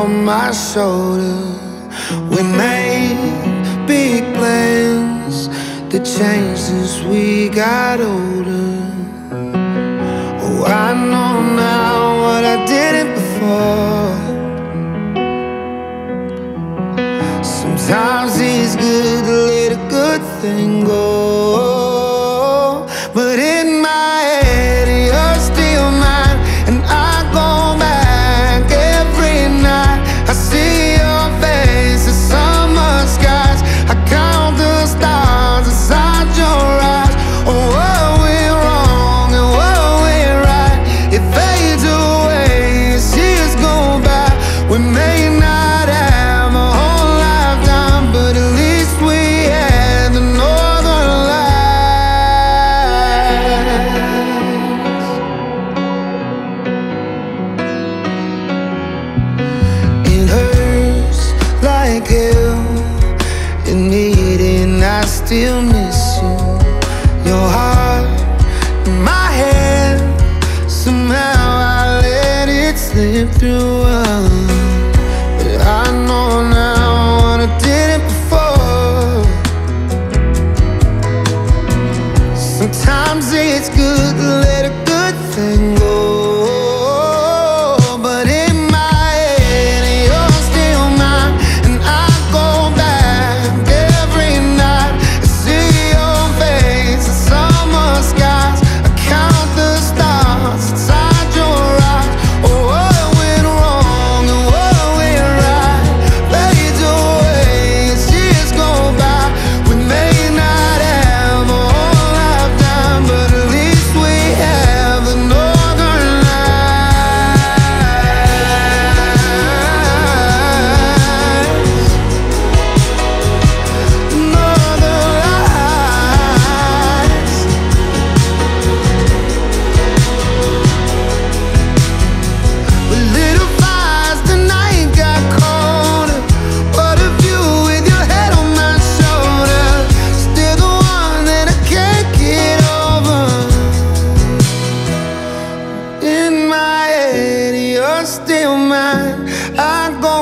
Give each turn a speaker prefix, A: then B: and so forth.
A: on my shoulder. We made big plans that changed as we got older. Oh, I know now what I didn't before. Sometimes it's good to let a good thing go, but in my head you're still mine, and I go back every night. I see your face in summer skies. I count the stars inside your eyes. Oh, what went wrong and what went right, it fades away as years go by. We may not have a whole lifetime, but at least we had the northern lights. It hurts like hell admitting I still miss you. Your heart in my hand, somehow I let it slip through. But I know now what I didn't before. Sometimes it's good to let a good thing go, but in my head you're still mine, and I go back every night. I see your face in summer skies. I count the stars inside your eyes. Oh, what went wrong and what went right fades away as years go by. We may not have a whole lifetime, but at least we have the northern lights. Northern lights. With little fires, the night got colder. What of you with your head on my shoulder? Still the one that I can't get over. In my head, you're still mine. I go